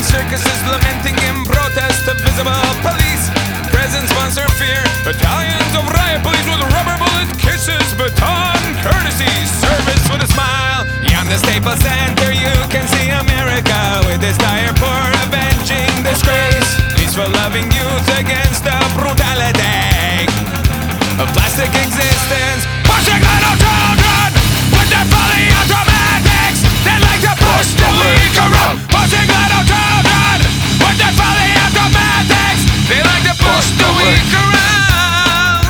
circuses lamenting in protest of visible police. Presents sponsor fear. Battalions of riot police with rubber bullet kisses, baton courtesy, service with a smile. Beyond the Staples Center, you can see America with its dire for avenging disgrace. Peaceful loving youth against the brutality of plastic existence. Pushing little children with their fully automatics. They like to push the weak around. Pushing little children with their fully automatics. They like to push the weak around.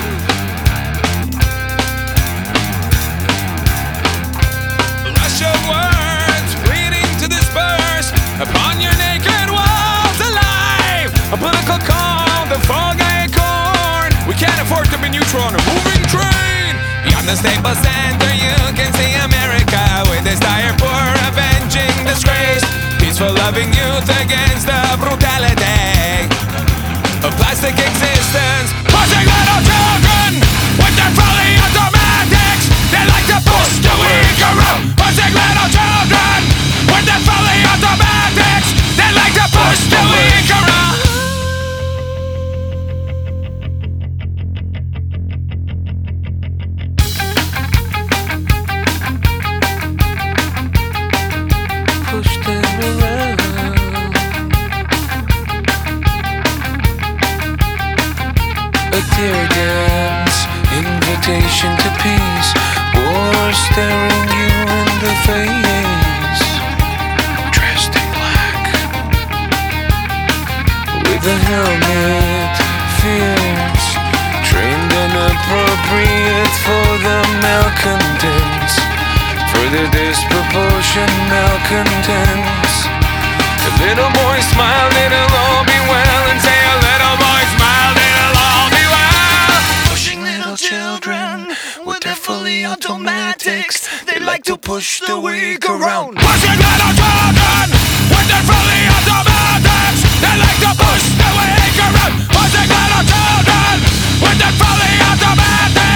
Rush of words pleading to disperse upon your naked walls alive. A political call, the fog acorn. We can't afford to be neutral on a moving train. Beyond the Staples Center, you can see America with its dire for avenging disgrace. Peaceful loving youth against the brutality of plastic existence. Pushing little children with their fully automatics. They like to push the weak around. Pushing little children with their fully automatics. They like to push the weak around. Push them around. A tear gas, invitation to peace, war staring you in the face. Dressed in black, with a helmet, fierce, trained and appropriate for the malcontents, for the disproportion malcontents. The little boy smiled, it'll all be well, and say a little boy smiled, it'll all be well. Pushing little children with their fully automatics. They like to push the weak around. Pushing little children with their fully automatics. They like to push the weak around. Pushing little children with their fully automatics.